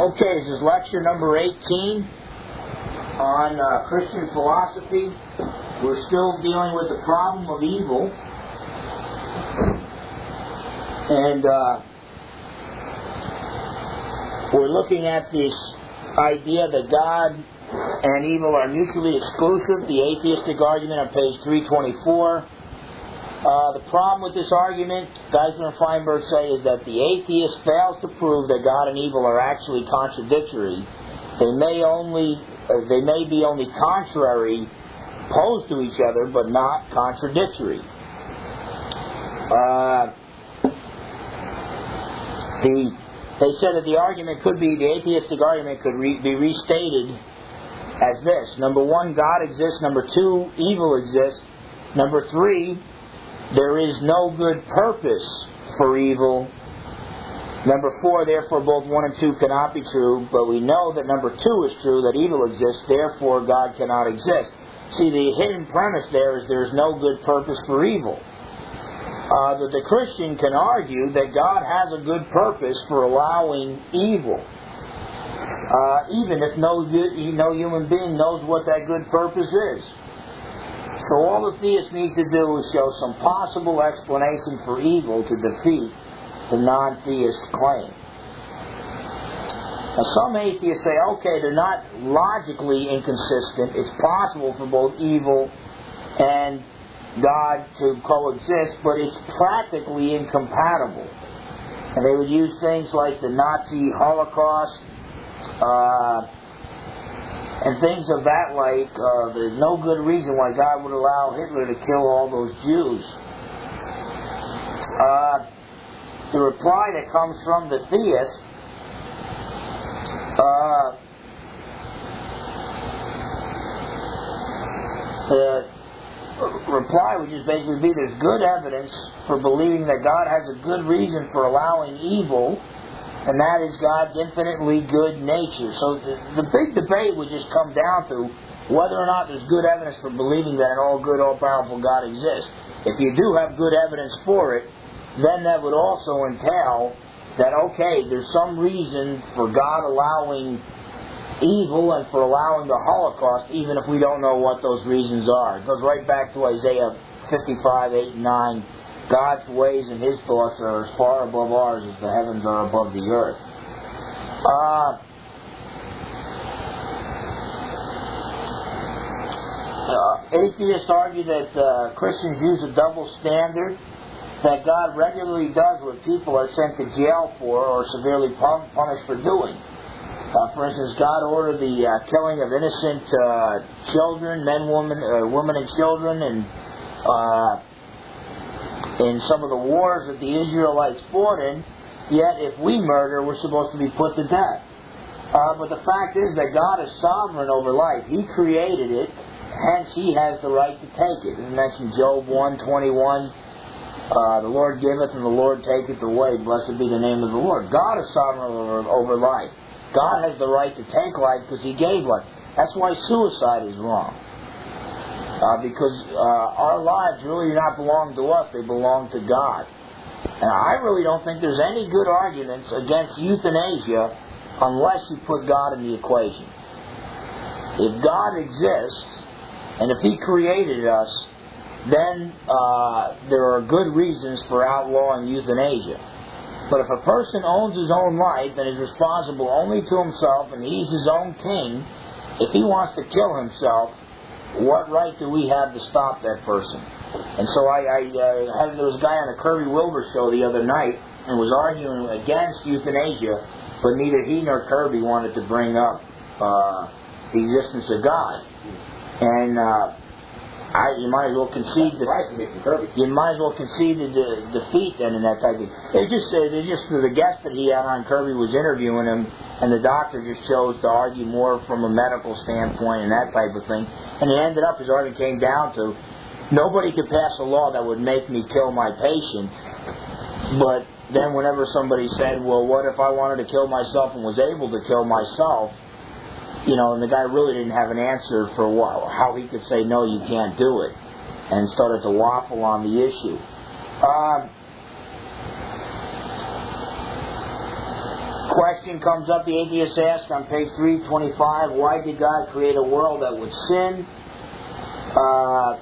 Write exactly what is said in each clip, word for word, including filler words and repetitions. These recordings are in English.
Okay, this is lecture number eighteen on uh, Christian philosophy. We're still dealing with the problem of evil. And uh, we're looking at this idea that God and evil are mutually exclusive, the atheistic argument on page three twenty-four. Uh, the problem with this argument, Geisler and Feinberg say, is that the atheist fails to prove that God and evil are actually contradictory. They may only, uh, they may be only contrary, opposed to each other, but not contradictory. Uh, the they said that the argument could be, the atheistic argument could re, be restated as this: number one, God exists. Number two, evil exists. Number three, there is no good purpose for evil. Number four, therefore both one and two cannot be true, but we know that number two is true, that evil exists, therefore God cannot exist. See, the hidden premise there is there is no good purpose for evil. Uh, that the Christian can argue that God has a good purpose for allowing evil, uh, even if no, no human being knows what that good purpose is. So all the theist needs to do is show some possible explanation for evil to defeat the non-theist claim. Now some atheists say, okay, they're not logically inconsistent. It's possible for both evil and God to coexist, but it's practically incompatible. And they would use things like the Nazi Holocaust, uh, and things of that like. Uh, there's no good reason why God would allow Hitler to kill all those Jews. Uh, the reply that comes from the theist uh, the reply would just basically be there's good evidence for believing that God has a good reason for allowing evil, and that is God's infinitely good nature. So the, the big debate would just come down to whether or not there's good evidence for believing that an all-good, all-powerful God exists. If you do have good evidence for it, then that would also entail that, okay, there's some reason for God allowing evil and for allowing the Holocaust, even if we don't know what those reasons are. It goes right back to Isaiah fifty-five, eight, and nine. God's ways and His thoughts are as far above ours as the heavens are above the earth. Uh, uh, atheists argue that uh, Christians use a double standard, that God regularly does what people are sent to jail for or severely pun- punished for doing. Uh, for instance, God ordered the uh, killing of innocent uh, children, men, women, uh, women and children, and uh, in some of the wars that the Israelites fought in, yet if we murder, we're supposed to be put to death. Uh, but the fact is that God is sovereign over life. He created it, hence He has the right to take it. We mentioned Job one twenty-one, uh, the Lord giveth and the Lord taketh away, blessed be the name of the Lord. God is sovereign over, over life. God has the right to take life because He gave life. That's why suicide is wrong. Uh, because uh, our lives really do not belong to us, they belong to God. And I really don't think there's any good arguments against euthanasia unless you put God in the equation. If God exists, and if He created us, then uh, there are good reasons for outlawing euthanasia. But if a person owns his own life and is responsible only to himself and he's his own king, if he wants to kill himself, what right do we have to stop that person? And so I, I uh, had, there was a guy on the Kirby Wilbur show the other night and was arguing against euthanasia, but neither he nor Kirby wanted to bring up uh, the existence of God. And uh, I, you might as well concede the you might as well concede the de- defeat then in that type of. They just uh, they just the guest that he had on, Kirby was interviewing him, and the doctor just chose to argue more from a medical standpoint and that type of thing. And it ended up his argument came down to nobody could pass a law that would make me kill my patient. But then whenever somebody said, well, what if I wanted to kill myself and was able to kill myself? You know, and the guy really didn't have an answer for what, how he could say, no, you can't do it, and started to waffle on the issue. Um, question comes up, the atheists ask on page three twenty-five, why did God create a world that would sin? Uh,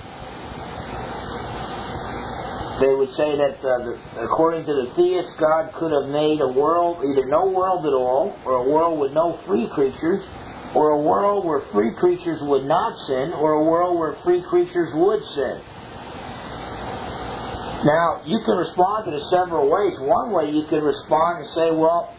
they would say that uh, the, according to the theists, God could have made a world, either no world at all, or a world with no free creatures, or a world where free creatures would not sin, or a world where free creatures would sin. Now, you can respond to this several ways. One way you could respond and say, well,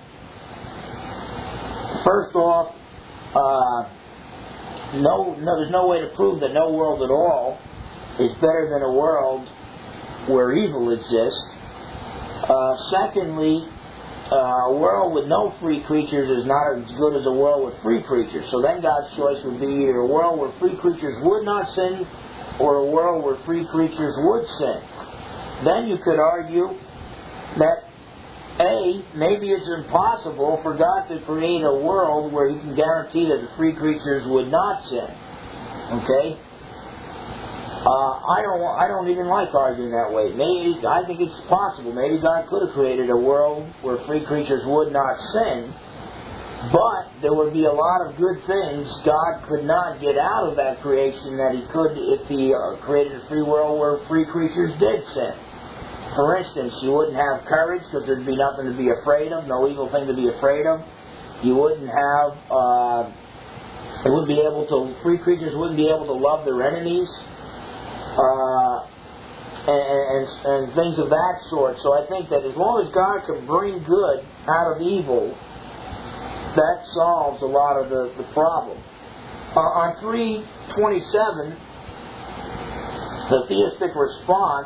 first off, uh, no, no, there's no way to prove that no world at all is better than a world where evil exists. Uh, secondly, uh, a world with no free creatures is not as good as a world with free creatures. So then God's choice would be either a world where free creatures would not sin, or a world where free creatures would sin. Then you could argue that A, maybe it's impossible for God to create a world where He can guarantee that the free creatures would not sin. Okay? Uh, I don't. I don't even like arguing that way. Maybe I think it's possible. Maybe God could have created a world where free creatures would not sin, but there would be a lot of good things God could not get out of that creation that He could if He uh, created a free world where free creatures did sin. For instance, you wouldn't have courage because there'd be nothing to be afraid of, no evil thing to be afraid of. You wouldn't have. Uh, they wouldn't be able to. Free creatures wouldn't be able to love their enemies. Uh, and, and, and things of that sort. So I think that as long as God can bring good out of evil, that solves a lot of the, the problem. Uh, on three twenty-seven, the theistic response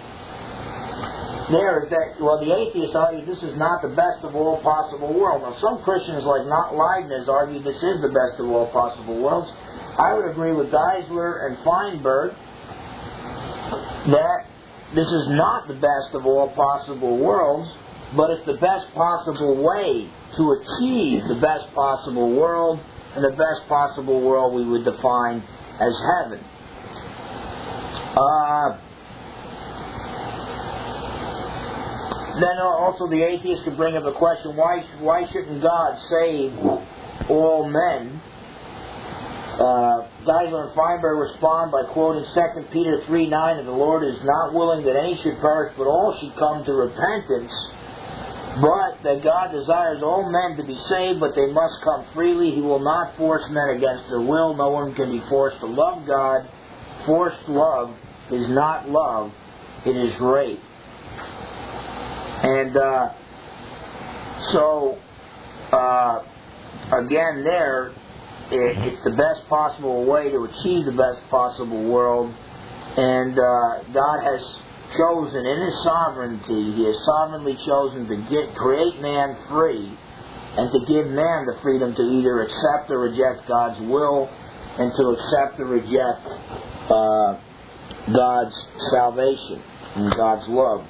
there is that, well, the atheists argue this is not the best of all possible worlds. Now, some Christians like Leibniz argue this is the best of all possible worlds. I would agree with Geisler and Feinberg that this is not the best of all possible worlds, but it's the best possible way to achieve the best possible world, and the best possible world we would define as heaven. Uh, then also the atheist could bring up the question, why, why shouldn't God save all men? Uh, Geisler and Feinberg respond by quoting Second Peter three nine, that the Lord is not willing that any should perish, but all should come to repentance, but that God desires all men to be saved, but they must come freely. He will not force men against their will. No one can be forced to love God. Forced love is not love, it is rape. And uh, so, uh, again there, it's the best possible way to achieve the best possible world, and uh, God has chosen in His sovereignty, He has sovereignly chosen to get, create man free, and to give man the freedom to either accept or reject God's will, and to accept or reject uh, God's salvation and God's love.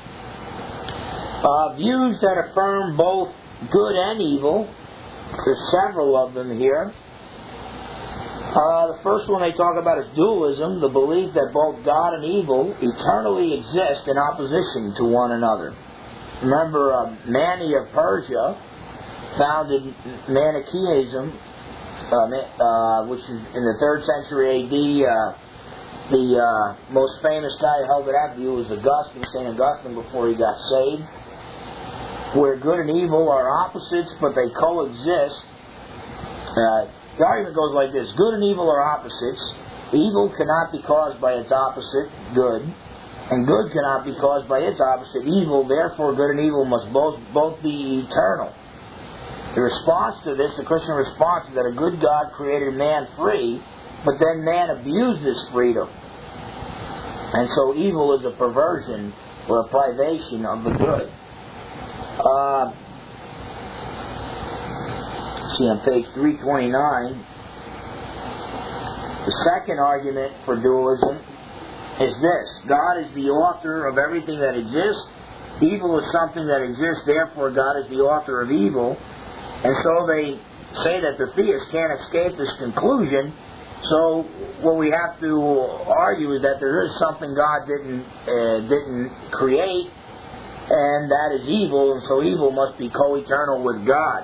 Uh, views that affirm both good and evil, there's several of them here. Uh, the first one they talk about is dualism, the belief that both God and evil eternally exist in opposition to one another. Remember, uh, Mani of Persia founded Manichaeism, uh, uh, which is in the third century A D. Uh, the uh, most famous guy who held to that view was Augustine, Saint Augustine, before he got saved, where good and evil are opposites, but they coexist. Uh, The argument goes like this: good and evil are opposites. Evil cannot be caused by its opposite, good, and good cannot be caused by its opposite, evil. Therefore, good and evil must both both be eternal. The response to this, the Christian response, is that a good God created man free, but then man abused his freedom. And so evil is a perversion or a privation of the good. Uh, see on page three twenty-nine, the second argument for dualism is this: God is the author of everything that exists. Evil is something that exists, therefore God is the author of evil. And so they say that the theists can't escape this conclusion. So what we have to argue is that there is something God didn't uh, didn't create, and that is evil, and so evil must be co-eternal with God.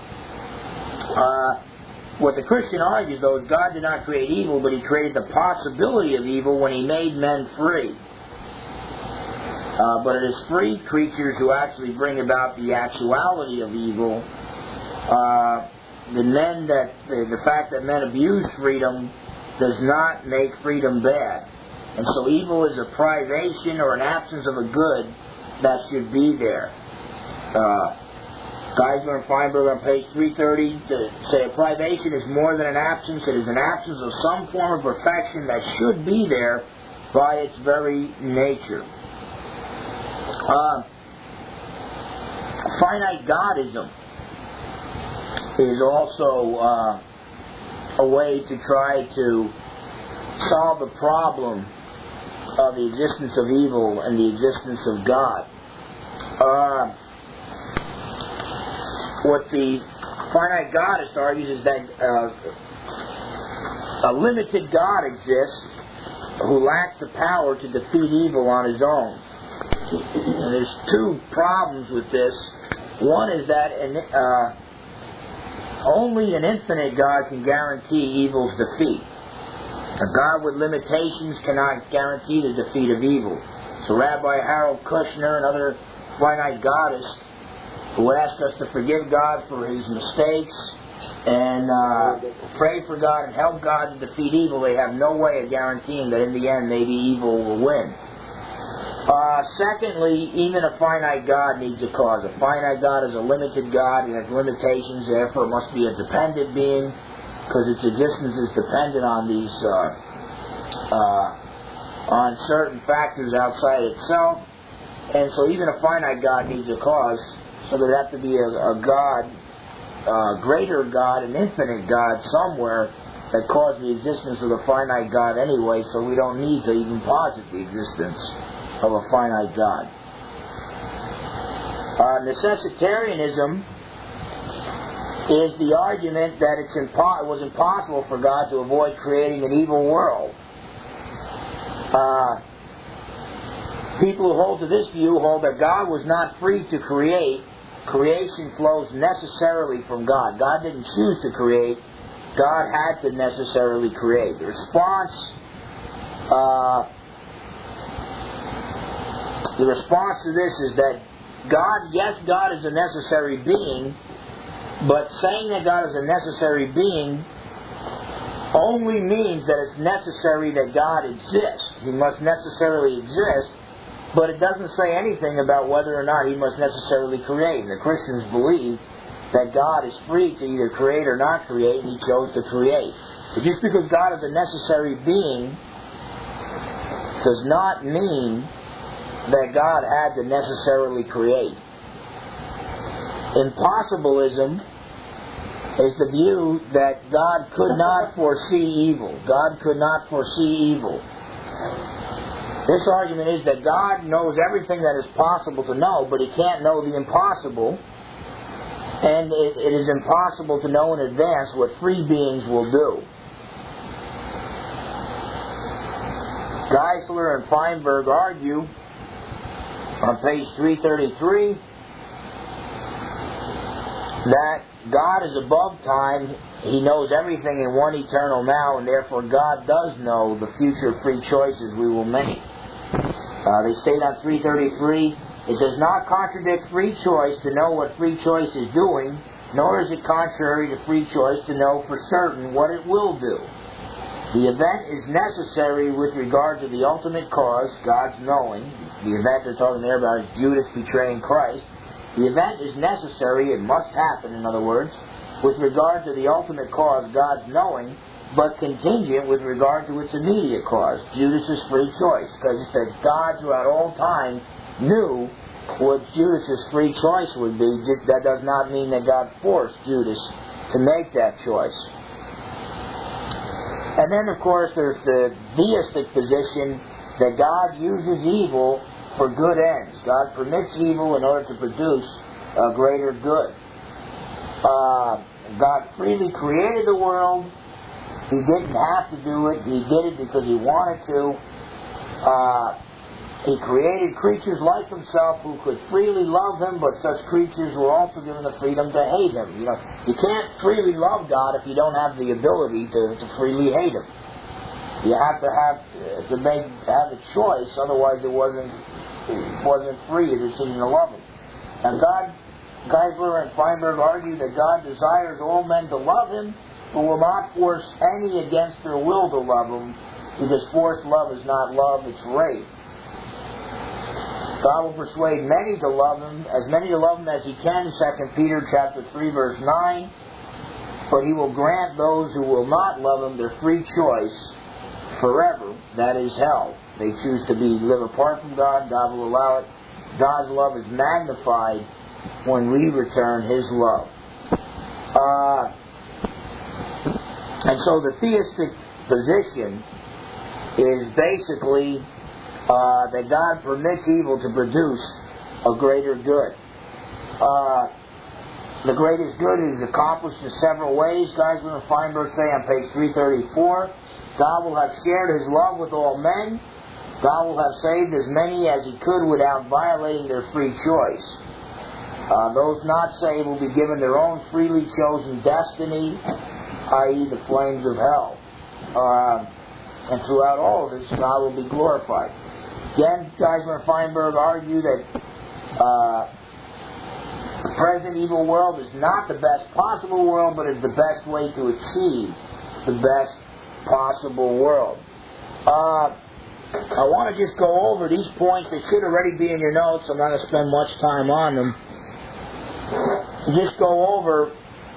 Uh, what the Christian argues, though, is God did not create evil, but He created the possibility of evil when He made men free. Uh, but it is free creatures who actually bring about the actuality of evil. Uh, the men that the, the fact that men abuse freedom does not make freedom bad, and so evil is a privation or an absence of a good that should be there. Uh, Geisler and Feinberg on page three thirty say a privation is more than an absence. It is an absence of some form of perfection that should be there by its very nature. Uh, finite Godism is also uh, a way to try to solve the problem of the existence of evil and the existence of God. Uh, what the finite Godist argues is that uh, a limited God exists who lacks the power to defeat evil on his own. And there's two problems with this. One is that an, uh, only an infinite God can guarantee evil's defeat. A God with limitations cannot guarantee the defeat of evil. So Rabbi Harold Kushner and other finite Godists who ask us to forgive God for His mistakes and uh, pray for God and help God to defeat evil, they have no way of guaranteeing that in the end maybe evil will win. Uh, secondly, even a finite God needs a cause. A finite God is a limited God. He has limitations, therefore it must be a dependent being, because its existence is dependent on these, uh, uh, on certain factors outside itself. And so even a finite God needs a cause, so there have to be a, a God, a greater God, an infinite God somewhere that caused the existence of the finite God anyway, so we don't need to even posit the existence of a finite God. Uh, necessitarianism is the argument that it's impo- it was impossible for God to avoid creating an evil world. Uh, people who hold to this view hold that God was not free to create. Creation flows necessarily from God. God didn't choose to create. God had to necessarily create. The response uh, The response to this is that God, yes, God is a necessary being, but saying that God is a necessary being only means that it's necessary that God exists. He must necessarily exist, but it doesn't say anything about whether or not He must necessarily create. And the Christians believe that God is free to either create or not create, and He chose to create. But just because God is a necessary being does not mean that God had to necessarily create. Impossibilism is the view that God could not foresee evil. God could not foresee evil. This argument is that God knows everything that is possible to know, but He can't know the impossible, and it, it is impossible to know in advance what free beings will do. Geisler and Feinberg argue on page three thirty-three that God is above time. He knows everything in one eternal now, and therefore God does know the future free choices we will make. Uh, they state on three thirty-three, it does not contradict free choice to know what free choice is doing, nor is it contrary to free choice to know for certain what it will do. The event is necessary with regard to the ultimate cause, God's knowing. The event they're talking there about is Judas betraying Christ. The event is necessary, it must happen, in other words, with regard to the ultimate cause, God's knowing, but contingent with regard to its immediate cause, Judas' free choice. Because it says God throughout all time knew what Judas' free choice would be. That does not mean that God forced Judas to make that choice. And then, of course, there's the theistic position that God uses evil for good ends. God permits evil in order to produce a greater good. Uh, God freely created the world. He didn't have to do it. He did it because He wanted to. Uh, He created creatures like himself who could freely love him, but such creatures were also given the freedom to hate him. You know, you can't freely love God if you don't have the ability to, to freely hate him. You have to have to make have a choice, otherwise it wasn't it wasn't free a decision to love him. And God, Geisler and Feinberg argue that God desires all men to love him, but will not force any against their will to love him, because forced love is not love, it's rape. God will persuade many to love him, as many to love him as he can, Second Peter chapter three, verse nine. But he will grant those who will not love him their free choice forever, that is hell. They choose to be live apart from God, God will allow it. God's love is magnified when we return his love. Uh, and so the theistic position is basically Uh, that God permits evil to produce a greater good. Uh, the greatest good is accomplished in several ways. Geisler and Feinberg say on page three thirty-four, God will have shared his love with all men. God will have saved as many as he could without violating their free choice. Uh, those not saved will be given their own freely chosen destiny, that is the flames of hell. Uh, and throughout all of this, God will be glorified. Again, Geisler and Feinberg argue that uh, the present evil world is not the best possible world, but is the best way to achieve the best possible world. Uh, I want to just go over these points. They should already be in your notes. I'm not going to spend much time on them. Just go over.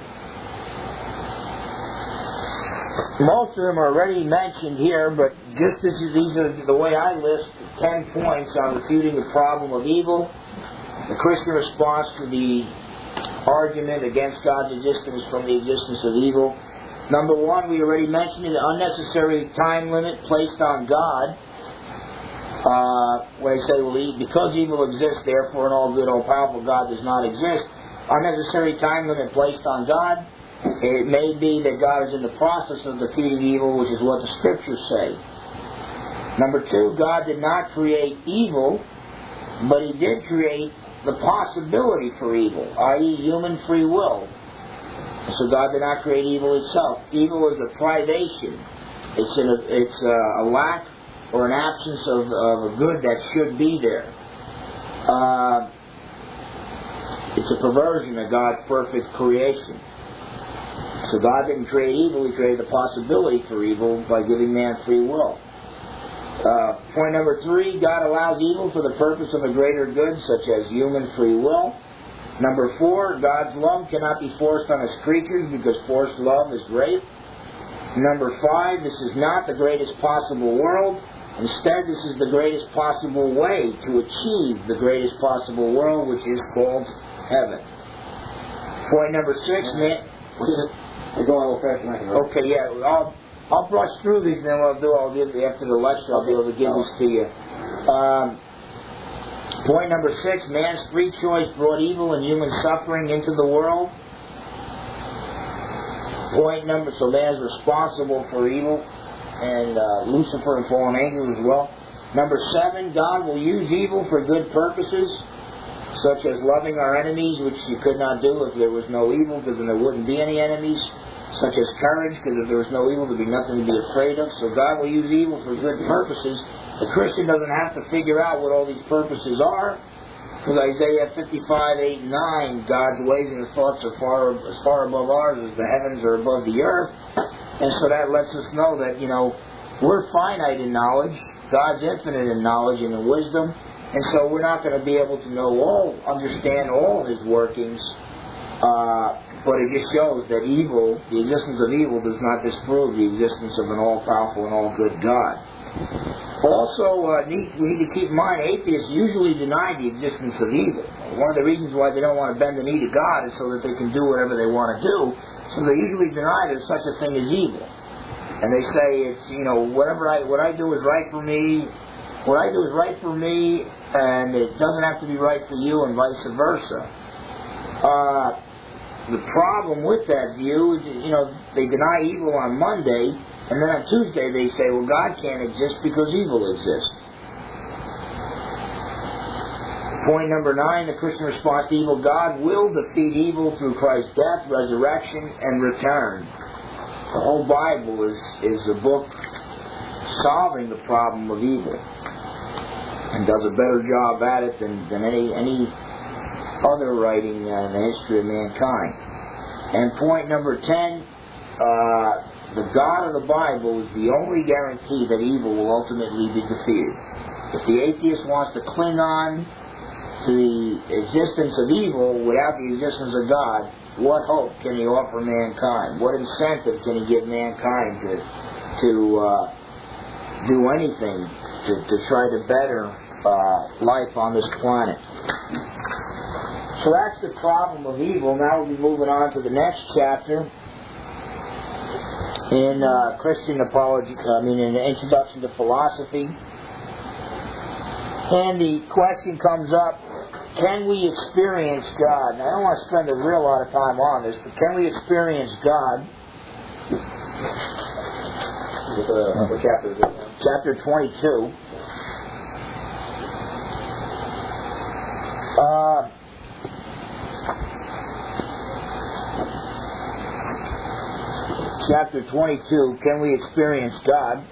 Most of them are already mentioned here, but just this is, these are the way I list ten points on refuting the problem of evil, the Christian response to the argument against God's existence from the existence of evil. Number one, we already mentioned the unnecessary time limit placed on God. Uh, when they say, well, because evil exists, therefore an all-good, all-powerful God does not exist. Unnecessary time limit placed on God. It may be that God is in the process of defeating evil, which is what the Scriptures say. Number two, God did not create evil, but he did create the possibility for evil, that is human free will. So God did not create evil itself. Evil is a privation. It's, an, it's a, a lack or an absence of, of a good that should be there. Uh, it's a perversion of God's perfect creation. So God didn't create evil, he created the possibility for evil by giving man free will. Uh, point number three, God allows evil for the purpose of a greater good, such as human free will. Number four, God's love cannot be forced on his creatures because forced love is rape. Number five, this is not the greatest possible world. Instead, this is the greatest possible way to achieve the greatest possible world, which is called heaven. Point number six, man... We're going a little fast tonight. Okay, yeah. I'll, I'll brush through these, and then what I'll do, I'll give after the lecture, I'll be able to give this to you. Um, point number six, man's free choice brought evil and human suffering into the world. Point number, so man's responsible for evil, and uh, Lucifer and fallen angels as well. Number seven, God will use evil for good purposes, such as loving our enemies, which you could not do if there was no evil, because then there wouldn't be any enemies. Such as courage, because if there was no evil, there'd be nothing to be afraid of. So God will use evil for good purposes. The Christian doesn't have to figure out what all these purposes are, because Isaiah fifty-five, eight, and nine, God's ways and his thoughts are far as far above ours as the heavens are above the earth. And so that lets us know that, you know, we're finite in knowledge. God's infinite in knowledge and in wisdom. And so we're not going to be able to know all, understand all his workings. Uh, but it just shows that evil, the existence of evil, does not disprove the existence of an all-powerful and all-good God. Also, uh, need, we need to keep in mind, atheists usually deny the existence of evil. One of the reasons why they don't want to bend the knee to God is so that they can do whatever they want to do. So they usually deny there's such a thing as evil. And they say it's, you know, whatever I, what I do is right for me, what I do is right for me, and it doesn't have to be right for you, and vice versa. Uh, the problem with that view is, you know, they deny evil on Monday, and then on Tuesday they say, well, God can't exist because evil exists. Point number nine, the Christian response to evil. God will defeat evil through Christ's death, resurrection, and return. The whole Bible is, is a book solving the problem of evil, and does a better job at it than, than any, any other writing uh, in the history of mankind. And point number ten, uh, the God of the Bible is the only guarantee that evil will ultimately be defeated. If the atheist wants to cling on to the existence of evil without the existence of God, what hope can he offer mankind? What incentive can he give mankind to to uh, do anything to, to try to better uh, life on this planet? So that's the problem of evil. Now we'll be moving on to the next chapter in uh, Christian apology. I mean, in the Introduction to Philosophy. And the question comes up, can we experience God? And I don't want to spend a real lot of time on this, but can we experience God? Uh, what chapter is it now? Chapter twenty-two. Uh, chapter twenty-two, can we experience God?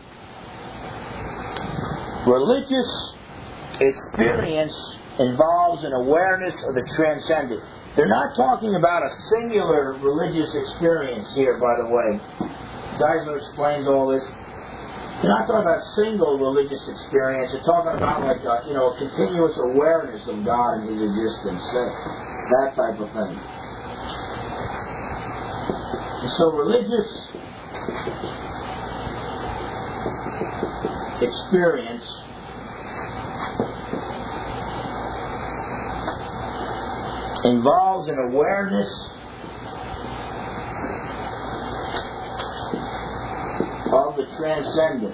Religious experience involves an awareness of the transcendent. They're not talking about a singular religious experience here, by the way. Geisler explains all this. They're not talking about single religious experience. They're talking about like a, you know, a continuous awareness of God and His existence, that, that type of thing. And so religious experience involves an awareness of the transcendent.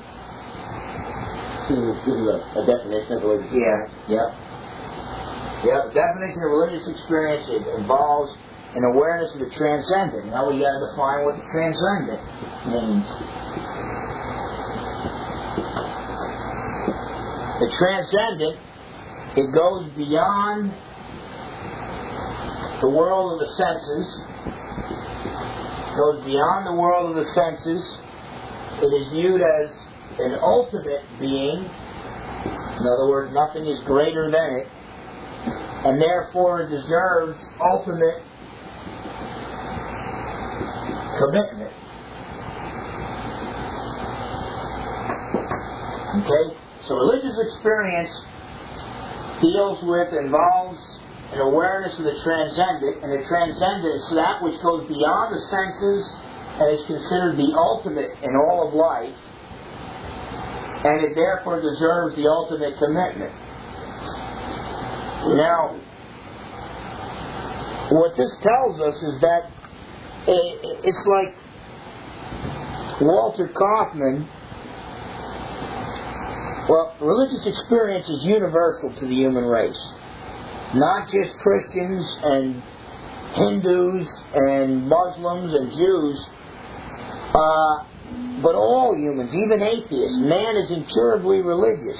This is a, a definition of religious Yeah, yeah. Yeah, the definition of religious experience it involves an awareness of the transcendent. Now we got to define what the transcendent means. The transcendent, it goes beyond the world of the senses, goes beyond the world of the senses. It is viewed as an ultimate being. In other words, nothing is greater than it, and therefore it deserves ultimate commitment. Okay? So religious experience deals with, involves an awareness of the transcendent, and the transcendent is that which goes beyond the senses and is considered the ultimate in all of life, and it therefore deserves the ultimate commitment. Now, what this tells us is that it's like Walter Kaufman. Well, religious experience is universal to the human race. Not just Christians and Hindus and Muslims and Jews, uh, but all humans, even atheists. Man is incurably religious.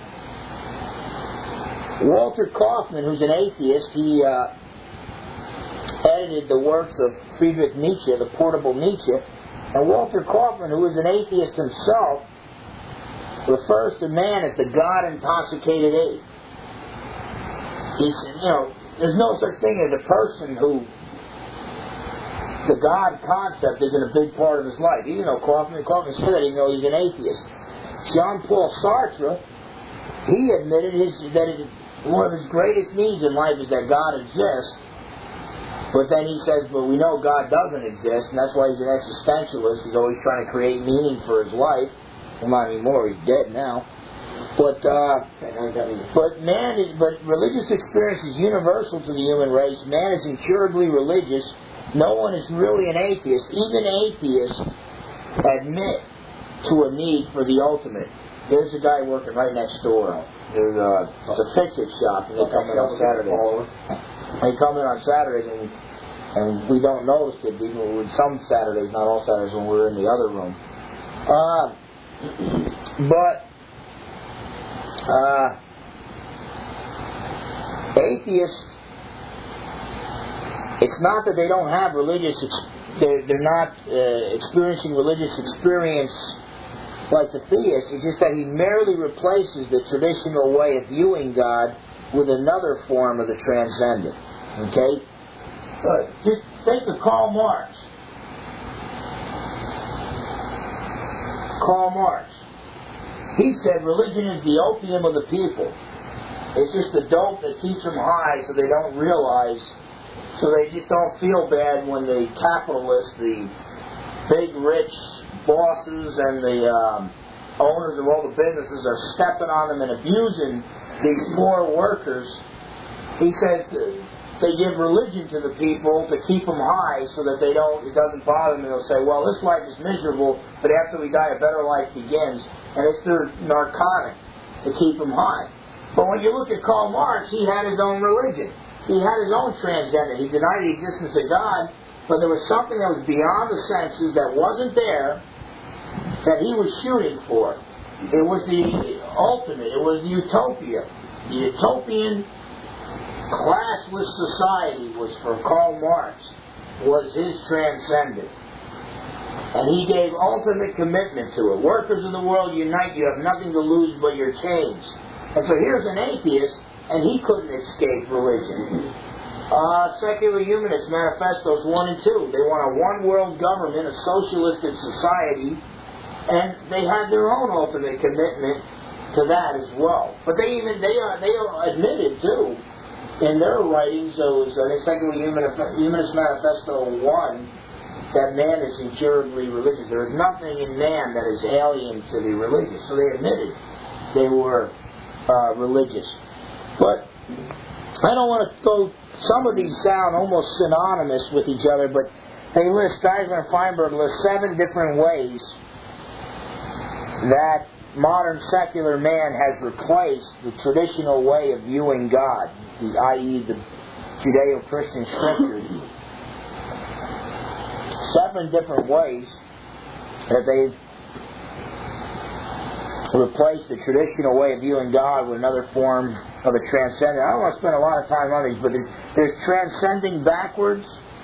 Walter Kaufman, who's an atheist, he uh, edited the works of Friedrich Nietzsche, the Portable Nietzsche. And Walter Kaufman, who is an atheist himself, refers to man as the God-intoxicated ape. He said, you know, there's no such thing as a person who the God concept isn't a big part of his life. Even though Kaufman, Kaufman said that, even though he's an atheist. Jean-Paul Sartre, he admitted his, that it, one of his greatest needs in life is that God exists. But then he says, but we know God doesn't exist, and that's why he's an existentialist. He's always trying to create meaning for his life. Well, not anymore. He's dead now. But uh, but man is but religious experience is universal to the human race. Man is incurably religious. No one is really an atheist. Even atheists admit to a need for the ultimate. There's a guy working right next door. There's a, it's a fix-it shop, and they come in on Saturdays. They come in on Saturdays, and and we don't notice it. Even with some Saturdays, not all Saturdays, when we're in the other room. Uh, but uh, Atheists, it's not that they don't have religious, they're, they're not uh, experiencing religious experience like the theist. It's just that he merely replaces the traditional way of viewing God with another form of the transcendent. Okay? Uh, just think of Karl Marx. Karl Marx. He said religion is the opium of the people. It's just the dope that keeps them high so they don't realize, so they just don't feel bad when the capitalists, the big rich bosses and the um, owners of all the businesses are stepping on them and abusing these poor workers. He says they give religion to the people to keep them high so that they don't, it doesn't bother them, and they'll say, well, this life is miserable, but after we die a better life begins. And it's their narcotic to keep them high. But when you look at Karl Marx, he had his own religion. He had his own transcendent. He denied the existence of God, but there was something that was beyond the senses that wasn't there that he was shooting for. It was the ultimate. It was the utopia. The utopian classless society was, for Karl Marx, was his transcendent. And he gave ultimate commitment to it. Workers of the world, unite. You have nothing to lose but your chains. And so here's an atheist, and he couldn't escape religion. Uh, Secular Humanist Manifestos one and two. They want a one-world government, a socialistic society, and they had their own ultimate commitment to that as well. But they even they uh, they admitted too in their writings. Those I think Secular Humanist Manifesto one, that man is incurably religious. There is nothing in man that is alien to the religious. So they admitted they were uh, religious. But I don't want to go. Some of these sound almost synonymous with each other, but they list, Geisler and Feinberg lists seven different ways that modern secular man has replaced the traditional way of viewing God, that is the Judeo-Christian scriptures. Seven different ways that they've replaced the traditional way of viewing God with another form of a transcendent. I don't want to spend a lot of time on these, but there's, there's transcending backwards.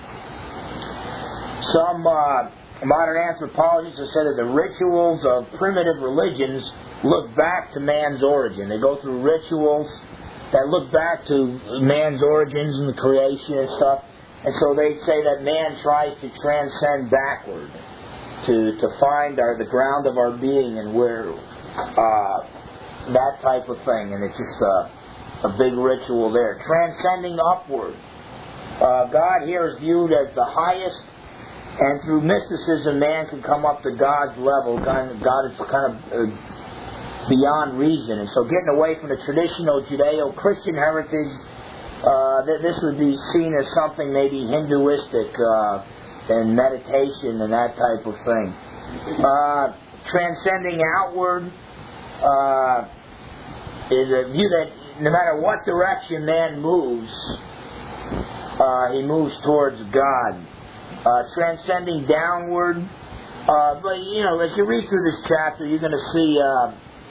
Some uh, modern anthropologists have said that the rituals of primitive religions look back to man's origin. They go through rituals that look back to man's origins and the creation and stuff. And so they say that man tries to transcend backward to to find our, the ground of our being and where uh, that type of thing. And it's just a, a big ritual there. Transcending upward. Uh, God here is viewed as the highest, and through mysticism man can come up to God's level. God, God is kind of uh, beyond reason. And so getting away from the traditional Judeo-Christian heritage, Uh, th- this would be seen as something maybe Hinduistic uh, and meditation and that type of thing. Uh, transcending outward uh, is a view that no matter what direction man moves, uh, he moves towards God. Uh, transcending downward, uh, but you know, as you read through this chapter, you're going to see. Uh,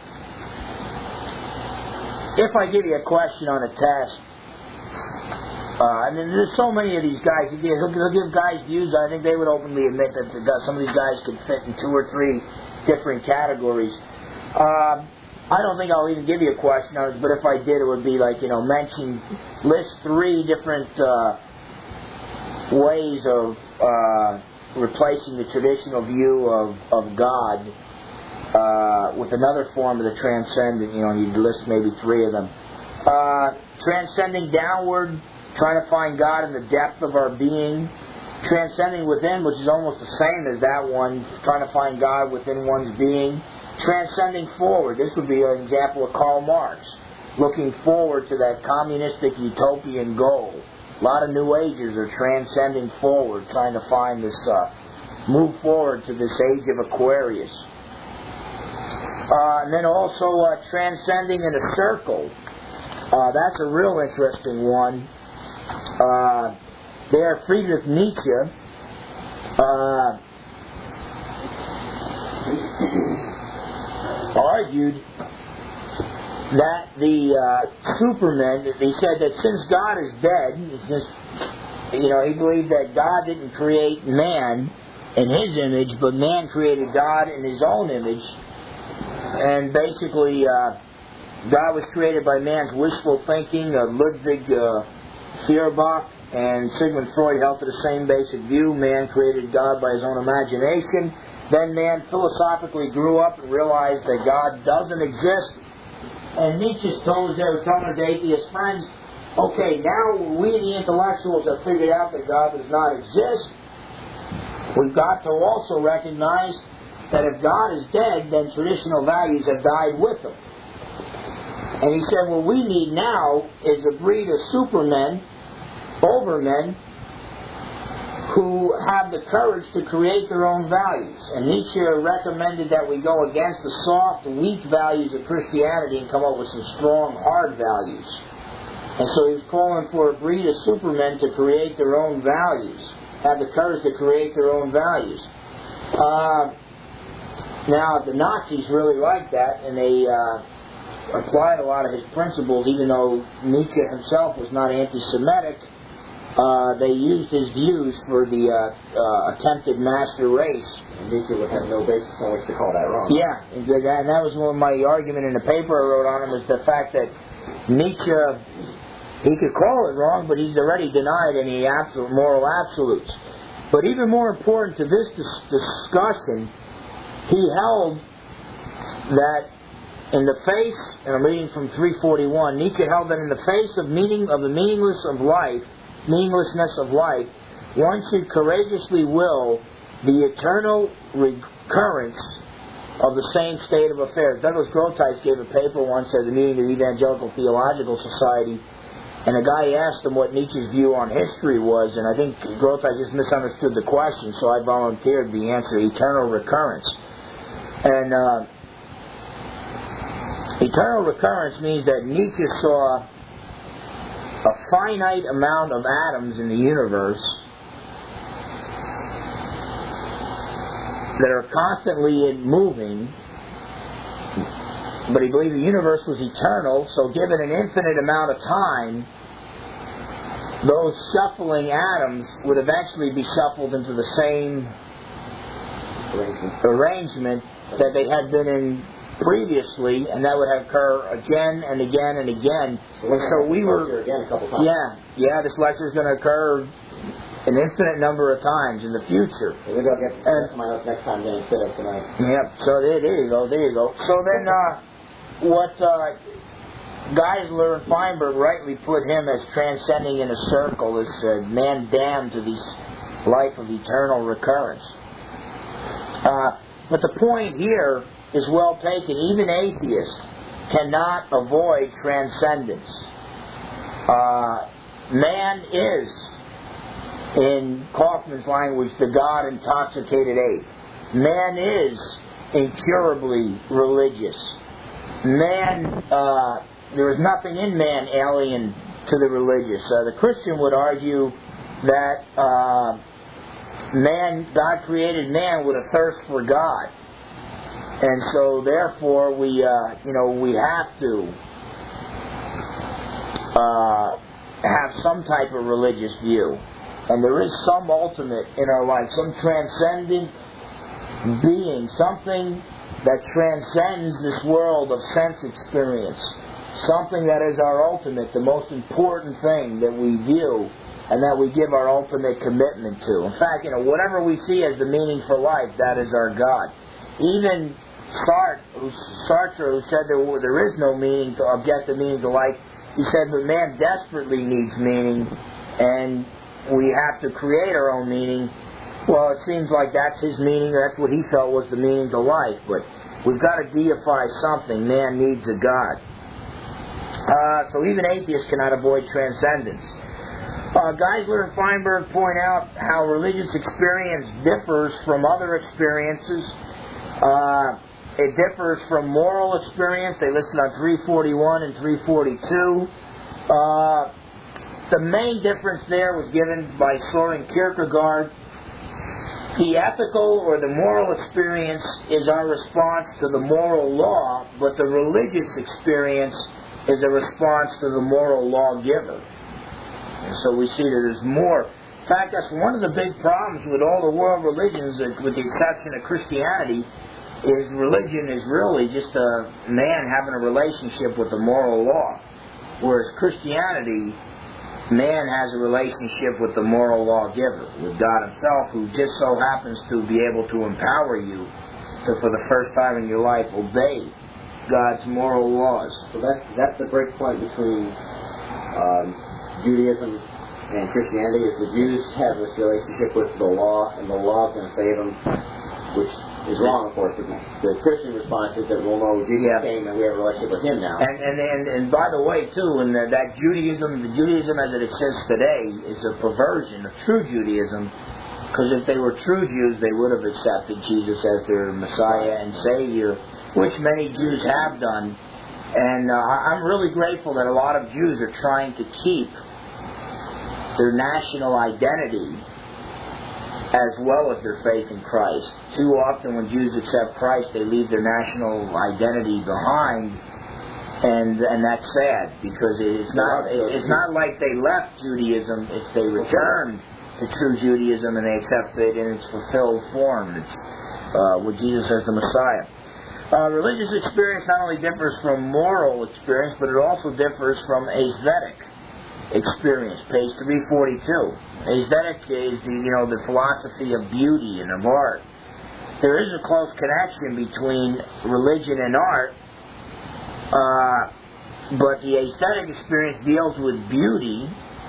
if I give you a question on a test. Uh, I mean, there's so many of these guys. He'll give, he'll give guys views. I think they would openly admit that the, some of these guys could fit in two or three different categories. Uh, I don't think I'll even give you a question on this, but if I did, it would be like, you know, mention, list three different uh, ways of uh, replacing the traditional view of, of God uh, with another form of the transcendent. You know, you'd list maybe three of them. Uh, transcending downward, trying to find God in the depth of our being. Transcending within, which is almost the same as that one, trying to find God within one's being. Transcending forward, this would be an example of Karl Marx, looking forward to that communistic utopian goal. A lot of New Agers are transcending forward, trying to find this, uh, move forward to this age of Aquarius. Uh, and then also uh, transcending in a circle. Uh, that's a real interesting one. Uh, there, Friedrich Nietzsche uh, argued that the uh, Superman, he said that since God is dead, since, you know, he believed that God didn't create man in his image, but man created God in his own image. And basically, uh, God was created by man's wishful thinking. Uh, Ludwig uh, Feuerbach and Sigmund Freud held to the same basic view. Man created God by his own imagination. Then man philosophically grew up and realized that God doesn't exist. And Nietzsche told us, was telling his atheist friends, okay, now we the intellectuals have figured out that God does not exist. We've got to also recognize that if God is dead, then traditional values have died with him. And he said, what we need now is a breed of supermen, overmen, who have the courage to create their own values. And Nietzsche recommended that we go against the soft, weak values of Christianity and come up with some strong, hard values. And so he was calling for a breed of supermen to create their own values, have the courage to create their own values. Uh, now, the Nazis really liked that, and they uh, applied a lot of his principles, even though Nietzsche himself was not anti-Semitic. Uh, they used his views for the uh, uh, attempted master race. And Nietzsche would have no basis on which to call that wrong. Yeah, and that was one of my argument in the paper I wrote on him, is the fact that Nietzsche, he could call it wrong, but he's already denied any absolute moral absolutes. But even more important to this dis- discussion, he held that in the face, and I'm reading from three forty-one, Nietzsche held that in the face of meaning of the meaningless of life, meaninglessness of life, one should courageously will the eternal recurrence of the same state of affairs. Douglas Groothuis gave a paper once at the meeting of the Evangelical Theological Society, and a guy asked him what Nietzsche's view on history was, and I think Groothuis just misunderstood the question, so I volunteered the answer, eternal recurrence. And uh, eternal recurrence means that Nietzsche saw a finite amount of atoms in the universe that are constantly moving, but he believed the universe was eternal, so given an infinite amount of time, those shuffling atoms would eventually be shuffled into the same Arrangement. arrangement that they had been in previously, and that would occur again and again and again. So and so we were, again a couple times. yeah, yeah, this lecture is going to occur an infinite number of times in the future. So maybe I'll get and, my notes next time then instead of tonight. Yep. So there, there you go, there you go. So then, uh, what uh, Geisler and Feinberg rightly put him as transcending in a circle, as uh, man damned to this life of eternal recurrence. Uh, but the point here is well taken. Even atheists cannot avoid transcendence. Uh, man is, in Kaufman's language, the God-intoxicated ape. Man is incurably religious. Man, uh, there is nothing in man alien to the religious. Uh, the Christian would argue that uh, man, God created man with a thirst for God. And so, therefore, we, uh, you know, we have to uh, have some type of religious view. And there is some ultimate in our life, some transcendent being, something that transcends this world of sense experience, something that is our ultimate, the most important thing that we view and that we give our ultimate commitment to. In fact, you know, whatever we see as the meaning for life, that is our God. Even Sartre, who, Sartre, who said there, there is no meaning to objective meaning to life, he said, but man desperately needs meaning, and we have to create our own meaning. Well, it seems like that's his meaning, that's what he felt was the meaning to life, but we've got to deify something. Man needs a God. Uh, so even atheists cannot avoid transcendence. Uh, Geisler and Feinberg point out how religious experience differs from other experiences. Uh, it differs from moral experience. They listed on three forty-one and three forty-two. Uh, the main difference there was given by Soren Kierkegaard. The ethical or the moral experience is our response to the moral law, but the religious experience is a response to the moral lawgiver. And so we see that there's more. In fact, that's one of the big problems with all the world religions, with the exception of Christianity, is religion is really just a man having a relationship with the moral law. Whereas Christianity, man has a relationship with the moral lawgiver, with God Himself, who just so happens to be able to empower you to, for the first time in your life, obey God's moral laws. So that's, that's the break point between um, Judaism and Christianity, is the Jews have this relationship with the law, and the law is going to save them, which is wrong, of course. The Christian response is that, well, no, Jesus yeah. came and we have a relationship with Him now. And and and, and by the way, too, and that, that Judaism, the Judaism as it exists today, is a perversion of true Judaism. Because if they were true Jews, they would have accepted Jesus as their Messiah and Savior, which many Jews have done. And uh, I'm really grateful that a lot of Jews are trying to keep their national identity as well as their faith in Christ. Too often when Jews accept Christ, they leave their national identity behind, and and that's sad, because it's not it's not like they left Judaism, it's they returned to true Judaism and they accept it in its fulfilled form. It's uh, with Jesus as the Messiah. Uh, religious experience not only differs from moral experience, but it also differs from aesthetic experience. Page three forty-two. Aesthetic is the, you know, the philosophy of beauty and of art. There is a close connection between religion and art, uh, but the aesthetic experience deals with beauty,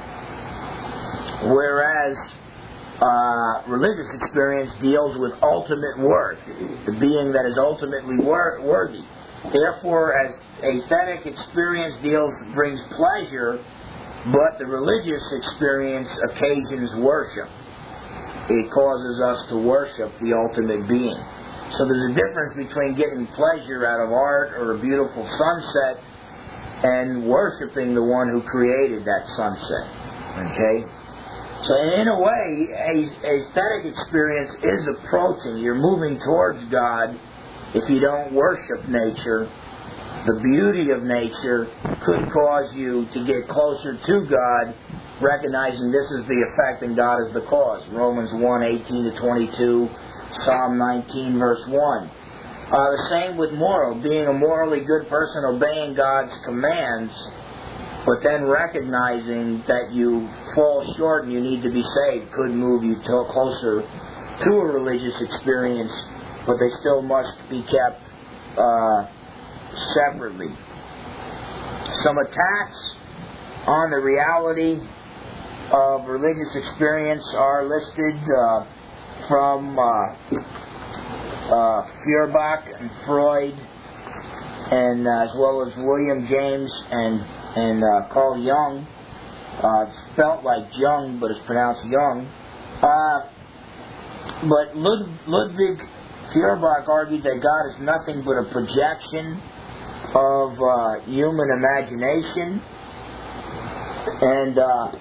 whereas uh, religious experience deals with ultimate worth, the being that is ultimately wor- worthy. Therefore, as aesthetic experience deals brings pleasure, but the religious experience occasions worship. It causes us to worship the ultimate being. So there's a difference between getting pleasure out of art or a beautiful sunset and worshiping the one who created that sunset. Okay? So in a way, aesthetic experience is approaching. You're moving towards God if you don't worship nature. The beauty of nature could cause you to get closer to God, recognizing this is the effect and God is the cause. Romans one, eighteen to twenty-two, Psalm nineteen, verse one. Uh, the same with moral. Being a morally good person, obeying God's commands, but then recognizing that you fall short and you need to be saved could move you to closer to a religious experience, but they still must be kept uh, separately. Some attacks on the reality of religious experience are listed uh, from uh, uh, Feuerbach and Freud, and uh, as well as William James and and uh, Carl Jung. Uh, it's spelt like Jung, but it's pronounced Young. Uh, but Lud- Ludwig Feuerbach argued that God is nothing but a projection of uh, human imagination, and uh,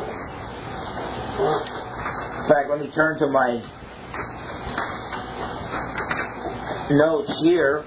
in fact, let me turn to my notes here.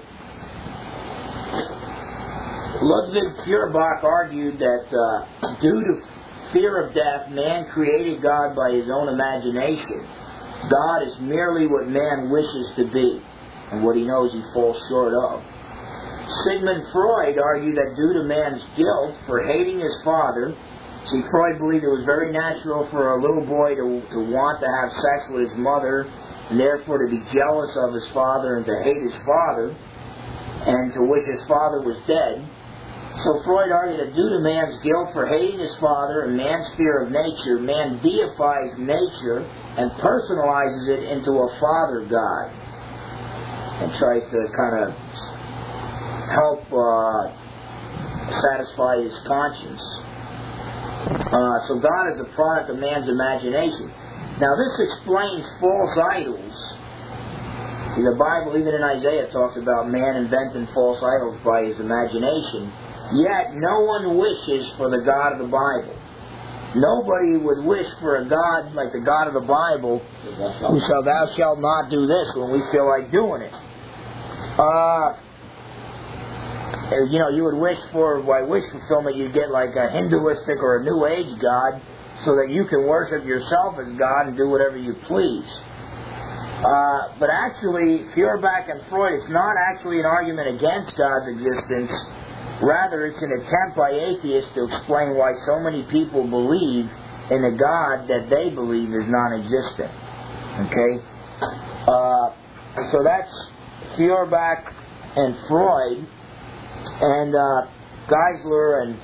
Ludwig Feuerbach argued that uh, due to fear of death, man created God by his own imagination. God is merely what man wishes to be, and what he knows he falls short of. Sigmund Freud argued that due to man's guilt for hating his father, see, Freud believed it was very natural for a little boy to, to want to have sex with his mother, and therefore to be jealous of his father and to hate his father, and to wish his father was dead. So Freud argued that due to man's guilt for hating his father and man's fear of nature, man deifies nature and personalizes it into a father god, and tries to kind of help uh, satisfy his conscience. Uh, so God is a product of man's imagination. Now this explains false idols. See, the Bible, even in Isaiah, talks about man inventing false idols by his imagination. Yet no one wishes for the God of the Bible. nobody would wish for a God like the God of the Bible, who shall thou shalt not do this when we feel like doing it. Uh, you know, you would wish for, by wish fulfillment, you'd get like a Hinduistic or a New Age God, so that you can worship yourself as God and do whatever you please. Uh, but actually, Feuerbach and Freud, it's not actually an argument against God's existence. Rather, it's an attempt by atheists to explain why so many people believe in a God that they believe is non-existent. Okay? Uh, so that's Feuerbach and Freud. And uh, Geisler and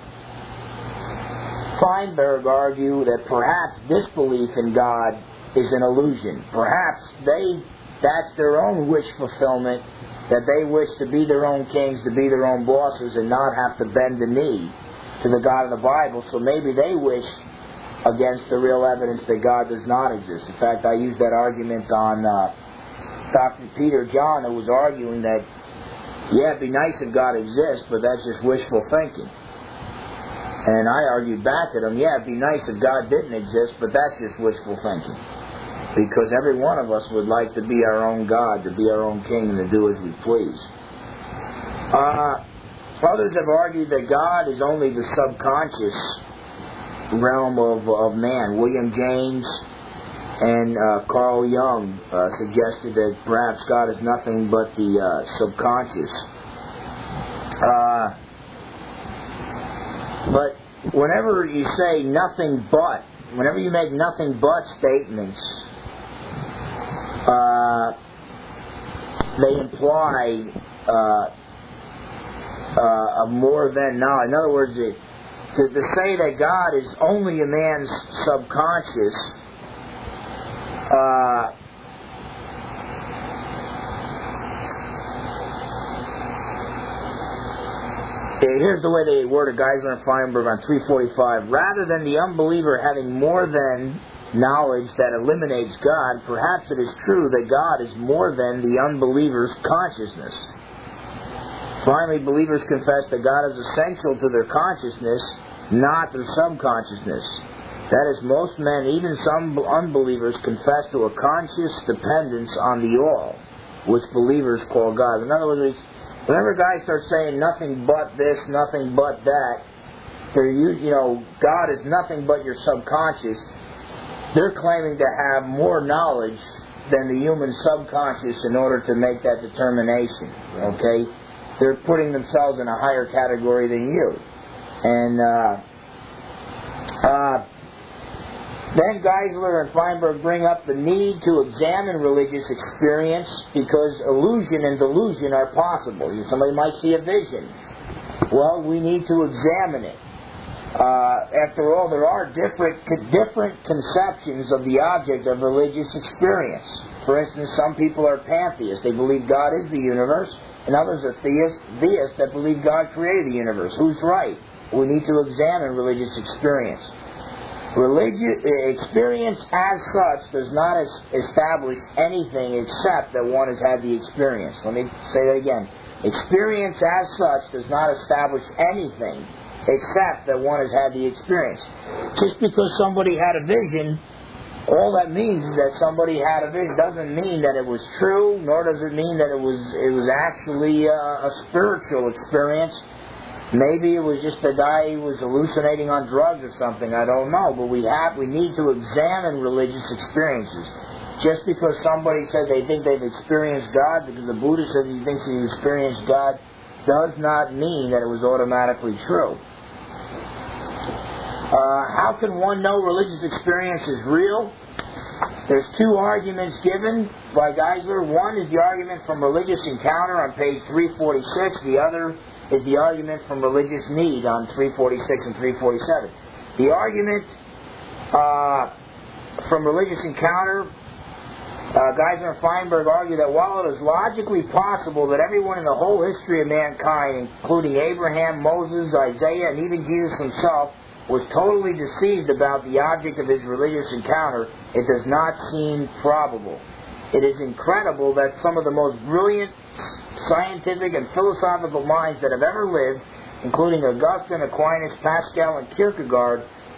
Feinberg argue that perhaps disbelief in God is an illusion. Perhaps they that's their own wish fulfillment, that they wish to be their own kings, to be their own bosses, and not have to bend the knee to the God of the Bible. So maybe they wish against the real evidence that God does not exist. In fact, I used that argument on uh, Doctor Peter John, who was arguing that, yeah, it'd be nice if God exists, but that's just wishful thinking. And I argued back at him, yeah, it'd be nice if God didn't exist, but that's just wishful thinking. Because every one of us would like to be our own God, to be our own king, and to do as we please. Uh, others have argued that God is only the subconscious realm of, of man. William James and uh, Carl Jung uh, suggested that perhaps God is nothing but the uh, subconscious. Uh, but whenever you say nothing but, whenever you make nothing but statements, uh, they imply uh, uh, a more than knowledge. In other words, it, to, to say that God is only a man's subconscious, uh, here's the way they worded Geisler and Feinberg on three forty-five. Rather than the unbeliever having more than knowledge that eliminates God, perhaps it is true that God is more than the unbeliever's consciousness. Finally, believers confess that God is essential to their consciousness, not their subconsciousness. That is, most men, even some unbelievers, confess to a conscious dependence on the all, which believers call God. In other words, whenever guys start saying nothing but this, nothing but that, they're, you know, God is nothing but your subconscious, they're claiming to have more knowledge than the human subconscious in order to make that determination. Okay? They're putting themselves in a higher category than you. And uh, uh, then Geisler and Feinberg bring up the need to examine religious experience because illusion and delusion are possible. Somebody might see a vision. Well, we need to examine it. Uh, after all, there are different different conceptions of the object of religious experience. For instance, some people are pantheists. They believe God is the universe. And others are theists, theists that believe God created the universe. Who's right? We need to examine religious experience. Religious experience as such does not establish anything except that one has had the experience. Let me say that again. Experience as such does not establish anything except that one has had the experience. Just because somebody had a vision, all that means is that somebody had a vision. Doesn't mean that it was true, nor does it mean that it was it was actually a, a spiritual experience. Maybe it was just the guy who was hallucinating on drugs or something. I don't know. But we have we need to examine religious experiences. Just because somebody said they think they've experienced God, because the Buddha said he thinks he experienced God, does not mean that it was automatically true. Uh, how can one know religious experience is real? There's two arguments given by Geisler. One is the argument from Religious Encounter on page three forty-six. The other is the argument from Religious Need on three forty-six and three forty-seven. The argument uh, from Religious Encounter, uh, Geisler and Feinberg argue that while it is logically possible that everyone in the whole history of mankind, including Abraham, Moses, Isaiah, and even Jesus himself, was totally deceived about the object of his religious encounter, it does not seem probable. It is incredible that some of the most brilliant scientific and philosophical minds that have ever lived, including Augustine, Aquinas, Pascal, and Kierkegaard,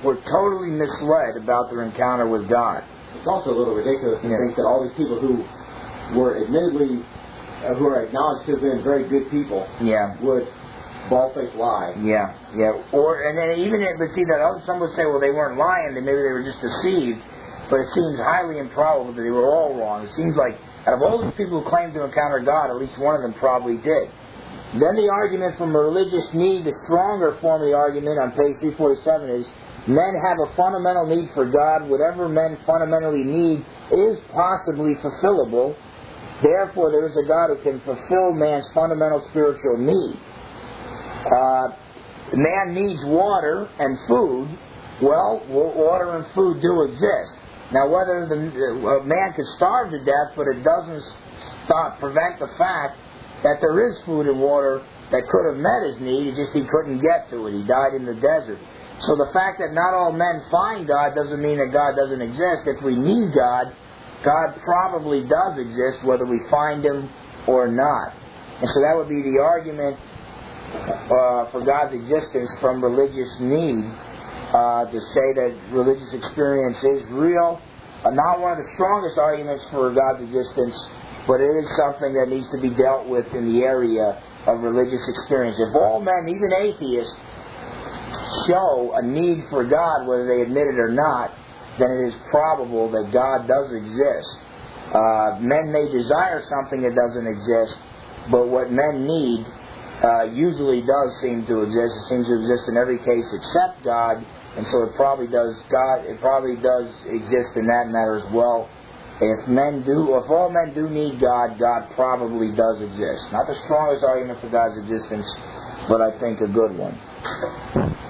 were totally misled about their encounter with God. It's also a little ridiculous to yeah. think that all these people who were admittedly, uh, who are acknowledged to have been very good people, yeah. would bald-faced lie. Yeah, yeah. Or and then even if, but see that other, some would say, well, they weren't lying, that maybe they were just deceived. But it seems highly improbable that they were all wrong. It seems like out of all these people who claimed to encounter God, at least one of them probably did. Then the argument from a religious need, the stronger form of the argument on page three forty-seven is, men have a fundamental need for God. Whatever men fundamentally need is possibly fulfillable. Therefore, there is a God who can fulfill man's fundamental spiritual need. Uh, man needs water and food. Well, water and food do exist. Now, whether the uh, man could starve to death, but it doesn't stop prevent the fact that there is food and water that could have met his need. It's just he couldn't get to it. He died in the desert. So the fact that not all men find God doesn't mean that God doesn't exist. If we need God, God probably does exist, whether we find Him or not. And so that would be the argument uh, for God's existence from religious need. Uh, to say that religious experience is real. Uh, not one of the strongest arguments for God's existence, but it is something that needs to be dealt with in the area of religious experience. If all men, even atheists, show a need for God, whether they admit it or not, then it is probable that God does exist. Uh, men may desire something that doesn't exist, but what men need uh, usually does seem to exist. It seems to exist in every case except God. And so it probably does God. It probably does exist in that matter as well. If men do, if all men do need God, God probably does exist. Not the strongest argument for God's existence, but I think a good one.